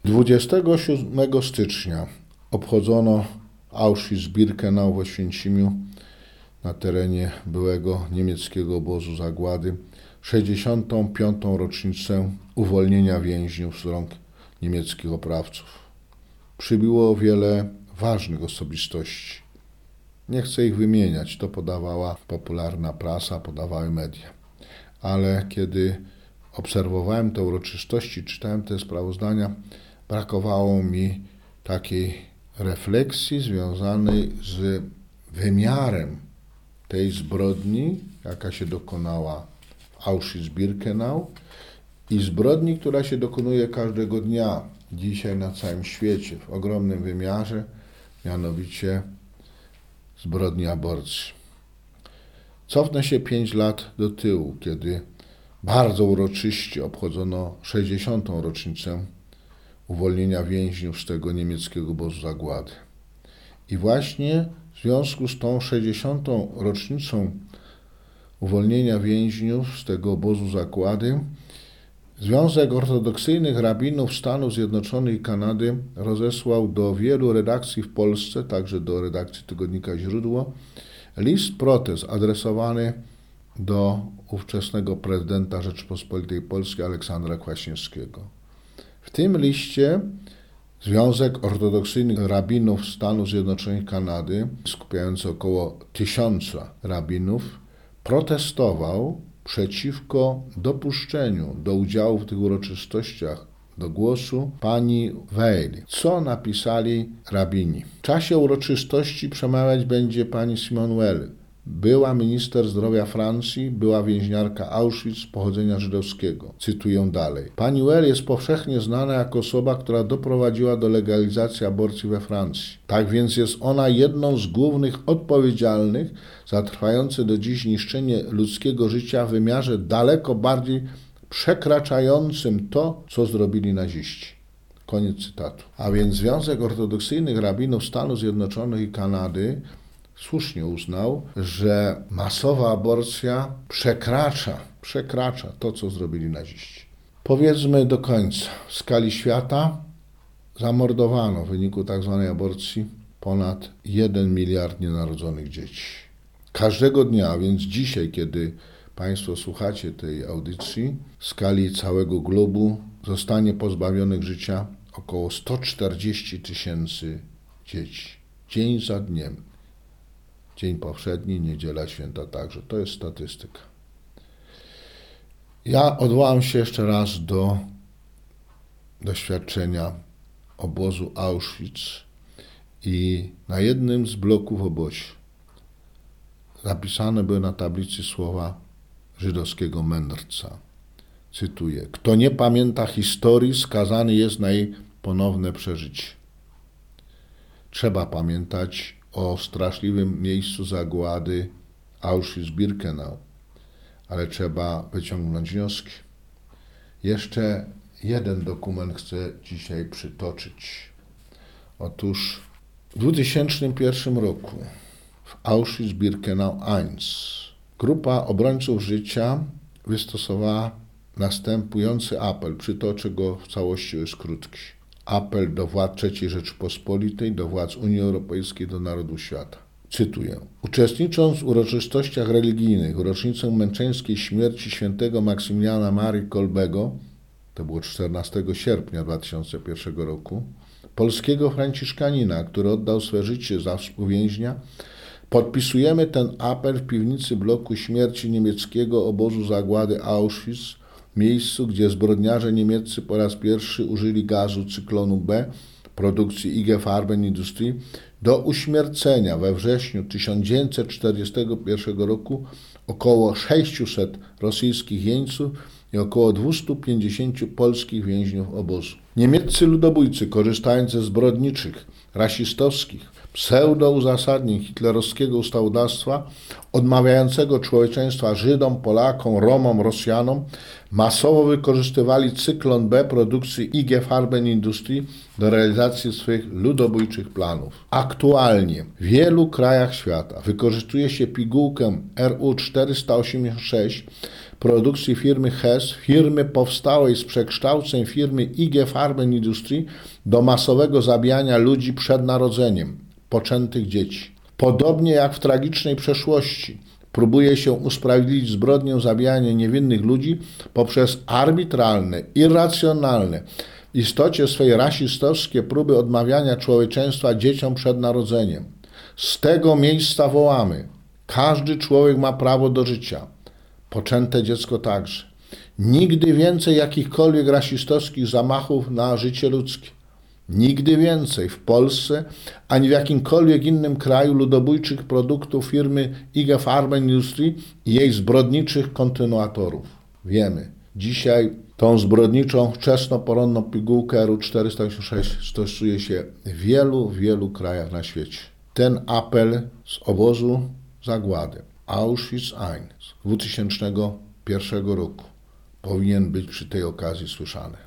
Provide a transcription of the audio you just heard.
27 stycznia obchodzono Auschwitz-Birkenau w Oświęcimiu na terenie byłego niemieckiego obozu zagłady 65. rocznicę uwolnienia więźniów z rąk niemieckich oprawców. Przybyło wiele ważnych osobistości. Nie chcę ich wymieniać, to podawała popularna prasa, podawały media. Ale kiedy obserwowałem te uroczystości, czytałem te sprawozdania, brakowało mi takiej refleksji związanej z wymiarem tej zbrodni, jaka się dokonała w Auschwitz-Birkenau i zbrodni, która się dokonuje każdego dnia dzisiaj na całym świecie w ogromnym wymiarze, mianowicie zbrodni aborcji. Cofnę się 5 lat do tyłu, kiedy bardzo uroczyście obchodzono 60. rocznicę uwolnienia więźniów z tego niemieckiego obozu zagłady. I właśnie w związku z tą 60. rocznicą uwolnienia więźniów z tego obozu zagłady Związek Ortodoksyjnych Rabinów Stanów Zjednoczonych i Kanady rozesłał do wielu redakcji w Polsce, także do redakcji tygodnika Źródło, list protest adresowany do ówczesnego prezydenta Rzeczypospolitej Polskiej Aleksandra Kwaśniewskiego. W tym liście Związek Ortodoksyjnych Rabinów Stanów Zjednoczonych i Kanady, skupiający około 1000 rabinów, protestował przeciwko dopuszczeniu do udziału w tych uroczystościach do głosu pani Weil. Co napisali rabini? W czasie uroczystości przemawiać będzie pani Simone Weil, była minister zdrowia Francji, była więźniarka Auschwitz pochodzenia żydowskiego. Cytuję dalej. Pani Weil jest powszechnie znana jako osoba, która doprowadziła do legalizacji aborcji we Francji. Tak więc jest ona jedną z głównych odpowiedzialnych za trwające do dziś niszczenie ludzkiego życia w wymiarze daleko bardziej przekraczającym to, co zrobili naziści. Koniec cytatu. A więc Związek Ortodoksyjnych Rabinów Stanów Zjednoczonych i Kanady słusznie uznał, że masowa aborcja przekracza to, co zrobili naziści. Powiedzmy do końca. W skali świata zamordowano w wyniku tzw. aborcji ponad 1 miliard nienarodzonych dzieci. Każdego dnia, a więc dzisiaj, kiedy Państwo słuchacie tej audycji, w skali całego globu zostanie pozbawionych życia około 140 000 dzieci. Dzień za dniem. Dzień powszedni, niedziela święta także. To jest statystyka. Ja odwołam się jeszcze raz do doświadczenia obozu Auschwitz i na jednym z bloków w obozie zapisane były na tablicy słowa żydowskiego mędrca. Cytuję. Kto nie pamięta historii, skazany jest na jej ponowne przeżycie. Trzeba pamiętać o straszliwym miejscu zagłady Auschwitz-Birkenau, ale trzeba wyciągnąć wnioski. Jeszcze jeden dokument chcę dzisiaj przytoczyć. Otóż w 2001 roku w Auschwitz-Birkenau I grupa obrońców życia wystosowała następujący apel. Przytoczę go w całości, jest krótki. Apel do władz III Rzeczypospolitej, do władz Unii Europejskiej, do narodu świata. Cytuję. Uczestnicząc w uroczystościach religijnych w rocznicę męczeńskiej śmierci świętego Maksymiliana Marii Kolbego, to było 14 sierpnia 2001 roku, polskiego franciszkanina, który oddał swe życie za współwięźnia, podpisujemy ten apel w piwnicy bloku śmierci niemieckiego obozu zagłady Auschwitz, miejscu, gdzie zbrodniarze niemieccy po raz pierwszy użyli gazu cyklonu B produkcji IG Farbenindustrie do uśmiercenia we wrześniu 1941 roku około 600 rosyjskich jeńców i około 250 polskich więźniów obozu. Niemieccy ludobójcy, korzystając ze zbrodniczych, rasistowskich, pseudo-uzasadnień hitlerowskiego ustawodawstwa odmawiającego człowieczeństwa Żydom, Polakom, Romom, Rosjanom, masowo wykorzystywali cyklon B produkcji IG Farbenindustrie do realizacji swych ludobójczych planów. Aktualnie w wielu krajach świata wykorzystuje się pigułkę RU-486 produkcji firmy Hess, firmy powstałej z przekształceń firmy IG Farben Industrie, do masowego zabijania ludzi przed narodzeniem, poczętych dzieci. Podobnie jak w tragicznej przeszłości próbuje się usprawiedliwić zbrodnię zabijania niewinnych ludzi poprzez arbitralne, irracjonalne, w istocie swej rasistowskie próby odmawiania człowieczeństwa dzieciom przed narodzeniem. Z tego miejsca wołamy: każdy człowiek ma prawo do życia, poczęte dziecko także. Nigdy więcej jakichkolwiek rasistowskich zamachów na życie ludzkie. Nigdy więcej w Polsce ani w jakimkolwiek innym kraju ludobójczych produktów firmy IG Farben Industrie i jej zbrodniczych kontynuatorów. Wiemy, dzisiaj tą zbrodniczą wczesnoporonną pigułkę RU-486 stosuje się w wielu krajach na świecie. Ten apel z obozu zagłady Auschwitz-I z 2001 roku powinien być przy tej okazji słyszany.